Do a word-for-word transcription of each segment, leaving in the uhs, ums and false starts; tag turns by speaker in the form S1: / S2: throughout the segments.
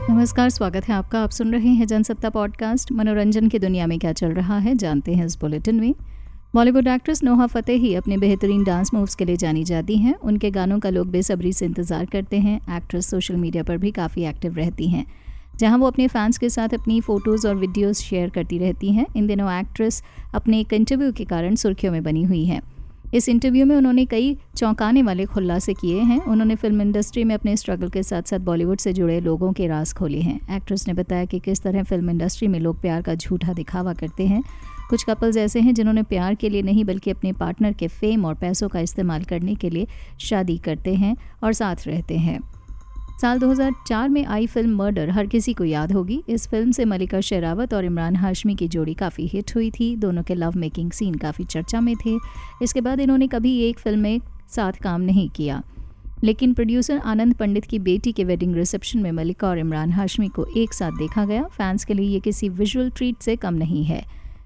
S1: नमस्कार, स्वागत है आपका। आप सुन रहे हैं जनसत्ता पॉडकास्ट। मनोरंजन की दुनिया में क्या चल रहा है जानते हैं इस बुलेटिन में। बॉलीवुड एक्ट्रेस नोहा फतेही अपने बेहतरीन डांस मूव्स के लिए जानी जाती हैं। उनके गानों का लोग बेसब्री से इंतजार करते हैं। एक्ट्रेस सोशल मीडिया पर भी काफ़ी एक्टिव रहती हैं, जहां वो अपने फैंस के साथ अपनी फ़ोटोज़ और वीडियोज़ शेयर करती रहती हैं। इन दिनों एक्ट्रेस अपने एक इंटरव्यू के कारण सुर्खियों में बनी हुई हैं। इस इंटरव्यू में उन्होंने कई चौंकाने वाले खुलासे किए हैं। उन्होंने फिल्म इंडस्ट्री में अपने स्ट्रगल के साथ साथ बॉलीवुड से जुड़े लोगों के राज खोले हैं। एक्ट्रेस ने बताया कि किस तरह फिल्म इंडस्ट्री में लोग प्यार का झूठा दिखावा करते हैं। कुछ कपल्स ऐसे हैं जिन्होंने प्यार के लिए नहीं बल्कि अपने पार्टनर के फेम और पैसों का इस्तेमाल करने के लिए शादी करते हैं और साथ रहते हैं। साल दो हज़ार चार में आई फिल्म मर्डर हर किसी को याद होगी। इस फिल्म से मलिका शेरावत और इमरान हाशमी की जोड़ी काफ़ी हिट हुई थी। दोनों के लव मेकिंग सीन काफ़ी चर्चा में थे। इसके बाद इन्होंने कभी एक फिल्म में साथ काम नहीं किया, लेकिन प्रोड्यूसर आनंद पंडित की बेटी के वेडिंग रिसेप्शन में मलिका और इमरान हाशमी को एक साथ देखा गया। फैंस के लिए ये किसी विजुअल ट्रीट से कम नहीं है।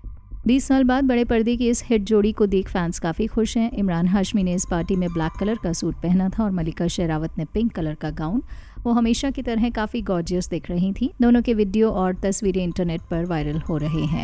S1: बीस साल बाद बड़े पर्दे की इस हिट जोड़ी को देख फैंस काफ़ी खुश हैं। इमरान हाशमी ने इस पार्टी में ब्लैक कलर का सूट पहना था और मलिका शेरावत ने पिंक कलर का गाउन। वो हमेशा की तरह काफ़ी गॉर्जियस दिख रही थी। दोनों के वीडियो और तस्वीरें इंटरनेट पर वायरल हो रहे हैं।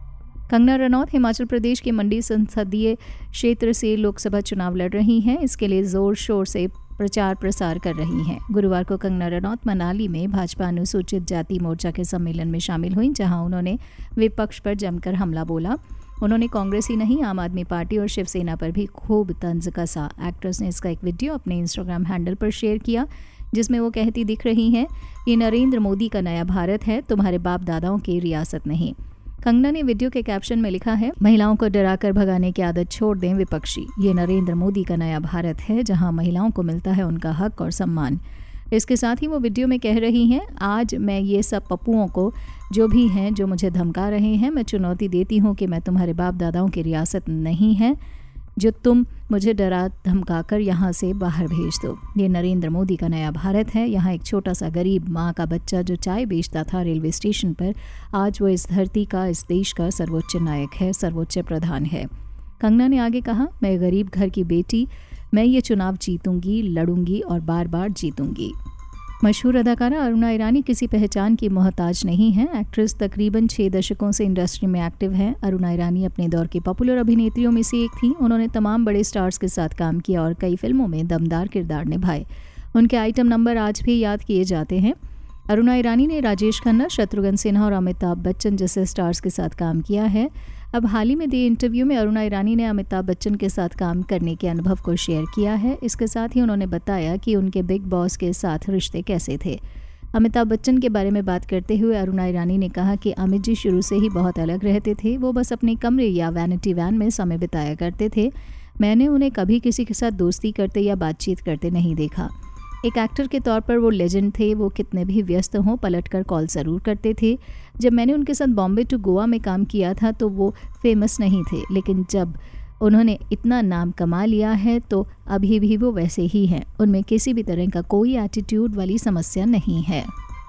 S1: कंगना रनौत हिमाचल प्रदेश के मंडी संसदीय क्षेत्र से लोकसभा चुनाव लड़ रही हैं। इसके लिए जोर शोर से प्रचार प्रसार कर रही हैं। गुरुवार को कंगना रनौत मनाली में भाजपा अनुसूचित जाति मोर्चा के सम्मेलन में शामिल हुई, जहां उन्होंने विपक्ष पर जमकर हमला बोला। उन्होंने कांग्रेस ही नहीं, आम आदमी पार्टी और शिवसेना पर भी खूब तंज कसा। एक्ट्रेस ने इसका एक वीडियो अपने इंस्टाग्राम हैंडल पर शेयर किया, जिसमें वो कहती दिख रही हैं, ये नरेंद्र मोदी का नया भारत है, तुम्हारे बाप दादाओं की रियासत नहीं। कंगना ने वीडियो के कैप्शन में लिखा है, महिलाओं को डराकर भगाने की आदत छोड़ दें विपक्षी। ये नरेंद्र मोदी का नया भारत है, जहां महिलाओं को मिलता है उनका हक और सम्मान। इसके साथ ही वो वीडियो में कह रही हैं, आज मैं ये सब पप्पुओं को जो भी हैं जो मुझे धमका रहे हैं, मैं चुनौती देती हूँ कि मैं तुम्हारे बाप दादाओं की रियासत नहीं है जो तुम मुझे डरा धमका कर यहाँ से बाहर भेज दो। ये नरेंद्र मोदी का नया भारत है। यहाँ एक छोटा सा गरीब माँ का बच्चा जो चाय बेचता था रेलवे स्टेशन पर, आज वो इस धरती का, इस देश का सर्वोच्च नायक है, सर्वोच्च प्रधान है। कंगना ने आगे कहा, मैं गरीब घर की बेटी, मैं ये चुनाव जीतूंगी, लड़ूंगी और बार बार जीतूंगी। मशहूर अदाकारा अरुणा ईरानी किसी पहचान की मोहताज नहीं है। एक्ट्रेस तकरीबन छः दशकों से इंडस्ट्री में एक्टिव हैं। अरुणा ईरानी अपने दौर की पॉपुलर अभिनेत्रियों में से एक थी। उन्होंने तमाम बड़े स्टार्स के साथ काम किया और कई फिल्मों में दमदार किरदार निभाए। उनके आइटम नंबर आज भी याद किए जाते हैं। अरुणा ईरानी ने राजेश खन्ना, शत्रुघ्न सिन्हा और अमिताभ बच्चन जैसे स्टार्स के साथ काम किया है। अब हाल ही में दिए इंटरव्यू में अरुणा ईरानी ने अमिताभ बच्चन के साथ काम करने के अनुभव को शेयर किया है। इसके साथ ही उन्होंने बताया कि उनके बिग बॉस के साथ रिश्ते कैसे थे। अमिताभ बच्चन के बारे में बात करते हुए अरुणा ईरानी ने कहा कि अमित जी शुरू से ही बहुत अलग रहते थे। वो बस अपने कमरे या वैनिटी वैन में समय बिताया करते थे। मैंने उन्हें कभी किसी के साथ दोस्ती करते या बातचीत करते नहीं देखा। एक एक्टर के तौर पर वो लेजेंड थे। वो कितने भी व्यस्त हों, पलटकर कॉल ज़रूर करते थे। जब मैंने उनके साथ बॉम्बे टू गोवा में काम किया था तो वो फेमस नहीं थे, लेकिन जब उन्होंने इतना नाम कमा लिया है तो अभी भी वो वैसे ही हैं। उनमें किसी भी तरह का कोई एटीट्यूड वाली समस्या नहीं है।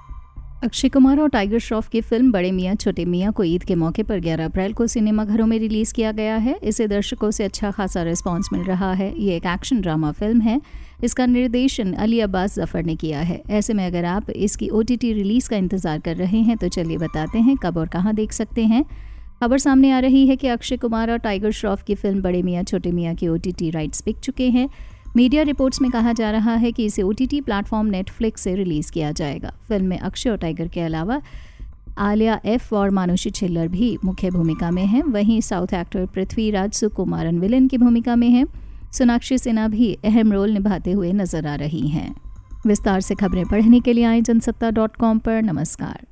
S1: अक्षय कुमार और टाइगर श्रॉफ की फिल्म बड़े मियाँ छोटे मियाँ को ईद के मौके पर ग्यारह अप्रैल को सिनेमाघरों में रिलीज़ किया गया है। इसे दर्शकों से अच्छा खासा रिस्पांस मिल रहा है। ये एक एक्शन ड्रामा फिल्म है। इसका निर्देशन अली अब्बास जफर ने किया है। ऐसे में अगर आप इसकी ओटीटी रिलीज़ का इंतज़ार कर रहे हैं तो चलिए बताते हैं कब और कहाँ देख सकते हैं। खबर सामने आ रही है कि अक्षय कुमार और टाइगर श्रॉफ की फिल्म बड़े मियाँ छोटे मियाँ के ओटीटी राइट्स बिक चुके हैं। मीडिया रिपोर्ट्स में कहा जा रहा है कि इसे ओटीटी प्लेटफॉर्म नेटफ्लिक्स से रिलीज़ किया जाएगा। फिल्म में अक्षय और टाइगर के अलावा आलिया एफ और मानुषी छिल्लर भी मुख्य भूमिका में हैं। वहीं south actor Prithviraj Sukumaran villain की भूमिका में हैं। सोनाक्षी सिन्हा भी अहम रोल निभाते हुए नजर आ रही हैं। विस्तार से खबरें पढ़ने के लिए आए जनसत्ता डॉट कॉम पर। नमस्कार।